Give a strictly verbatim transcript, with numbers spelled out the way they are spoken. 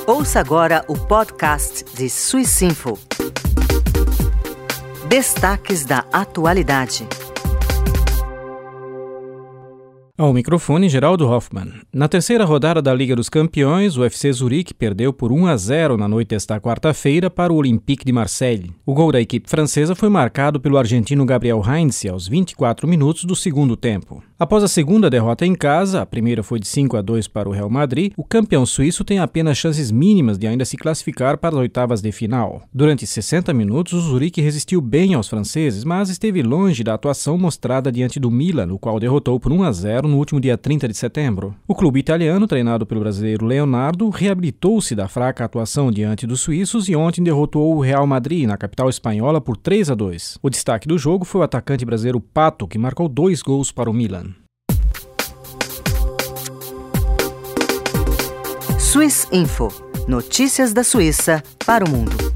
Ouça agora o podcast de Swissinfo. Destaques da atualidade. Ao microfone, Geraldo Hoffmann. Na terceira rodada da Liga dos Campeões, o F C Zurique perdeu por um a zero na noite desta quarta-feira para o Olympique de Marseille. O gol da equipe francesa foi marcado pelo argentino Gabriel Heinze aos vinte e quatro minutos do segundo tempo. Após a segunda derrota em casa, a primeira foi de cinco a dois para o Real Madrid, o campeão suíço tem apenas chances mínimas de ainda se classificar para as oitavas de final. Durante sessenta minutos, o Zurique resistiu bem aos franceses, mas esteve longe da atuação mostrada diante do Milan, o qual derrotou por um a zero no último dia trinta de setembro. O clube italiano, treinado pelo brasileiro Leonardo, reabilitou-se da fraca atuação diante dos suíços e ontem derrotou o Real Madrid na capital espanhola por três a dois. O destaque do jogo foi o atacante brasileiro Pato, que marcou dois gols para o Milan. Swissinfo. Notícias da Suíça para o mundo.